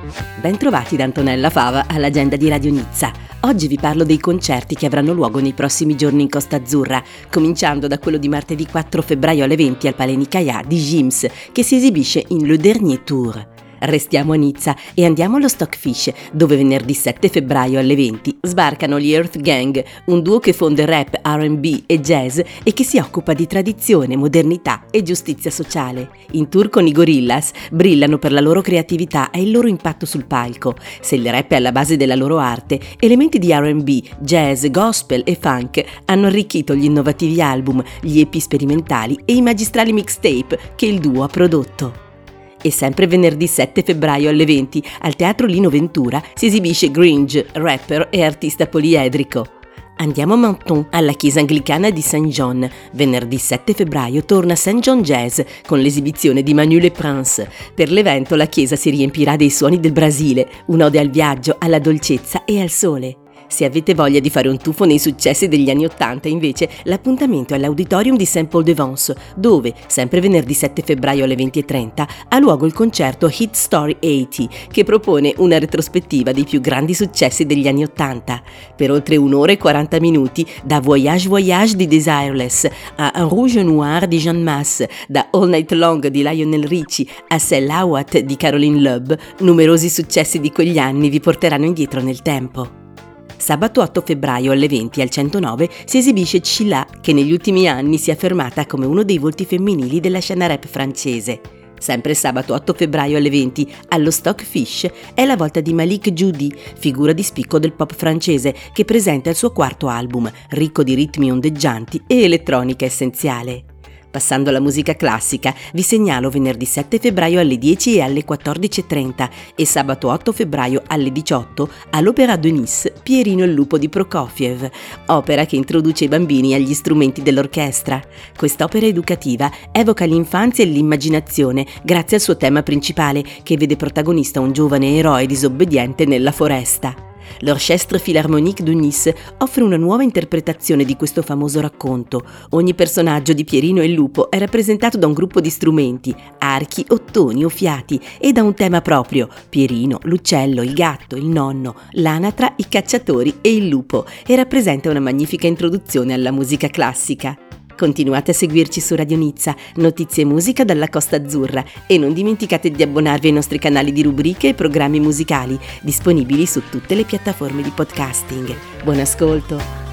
Bentrovati da Antonella Fava all'agenda di Radio Nizza. Oggi vi parlo dei concerti che avranno luogo nei prossimi giorni in Costa Azzurra, cominciando da quello di martedì 4 febbraio alle 20 al Palais Nicaia di Gims, che si esibisce in Le Dernier Tour. Restiamo a Nizza e andiamo allo Stockfish, dove venerdì 7 febbraio alle 20 sbarcano gli Earth Gang, un duo che fonde rap, R&B e jazz e che si occupa di tradizione, modernità e giustizia sociale. In tour con i Gorillaz brillano per la loro creatività e il loro impatto sul palco. Se il rap è alla base della loro arte, elementi di R&B, jazz, gospel e funk hanno arricchito gli innovativi album, gli EP sperimentali e i magistrali mixtape che il duo ha prodotto. E sempre venerdì 7 febbraio alle 20 al Teatro Lino Ventura si esibisce Gringe, rapper e artista poliedrico. Andiamo a Menton, alla chiesa anglicana di St. John. Venerdì 7 febbraio torna St. John Jazz con l'esibizione di Manu Le Prince. Per l'evento la chiesa si riempirà dei suoni del Brasile, un'ode al viaggio, alla dolcezza e al sole. Se avete voglia di fare un tuffo nei successi degli anni '80, invece, l'appuntamento è all'Auditorium di Saint-Paul-de-Vence, dove, sempre venerdì 7 febbraio alle 20:30, ha luogo il concerto Hit Story 80, che propone una retrospettiva dei più grandi successi degli anni '80. Per oltre 1 ora e 40 minuti, da Voyage Voyage di Desireless a Un Rouge Noir di Jeanne Masse, da All Night Long di Lionel Richie a Sell Awat di Caroline Loeb, numerosi successi di quegli anni vi porteranno indietro nel tempo. Sabato 8 febbraio alle 20 al 109 si esibisce Sheila, che negli ultimi anni si è affermata come uno dei volti femminili della scena rap francese. Sempre sabato 8 febbraio alle 20 allo Stockfish è la volta di Malik Judy, figura di spicco del pop francese, che presenta il suo quarto album, ricco di ritmi ondeggianti e elettronica essenziale. Passando alla musica classica, vi segnalo venerdì 7 febbraio alle 10 e alle 14:30 e sabato 8 febbraio alle 18 all'Opéra de Nice Pierino il lupo di Prokofiev, opera che introduce i bambini agli strumenti dell'orchestra. Quest'opera educativa evoca l'infanzia e l'immaginazione grazie al suo tema principale, che vede protagonista un giovane eroe disobbediente nella foresta. L'Orchestre Philharmonique de Nice offre una nuova interpretazione di questo famoso racconto. Ogni personaggio di Pierino e il lupo è rappresentato da un gruppo di strumenti, archi, ottoni o fiati, e da un tema proprio: Pierino, l'uccello, il gatto, il nonno, l'anatra, i cacciatori e il lupo, e rappresenta una magnifica introduzione alla musica classica. Continuate a seguirci su Radio Nizza, notizie e musica dalla Costa Azzurra, e non dimenticate di abbonarvi ai nostri canali di rubriche e programmi musicali, disponibili su tutte le piattaforme di podcasting. Buon ascolto!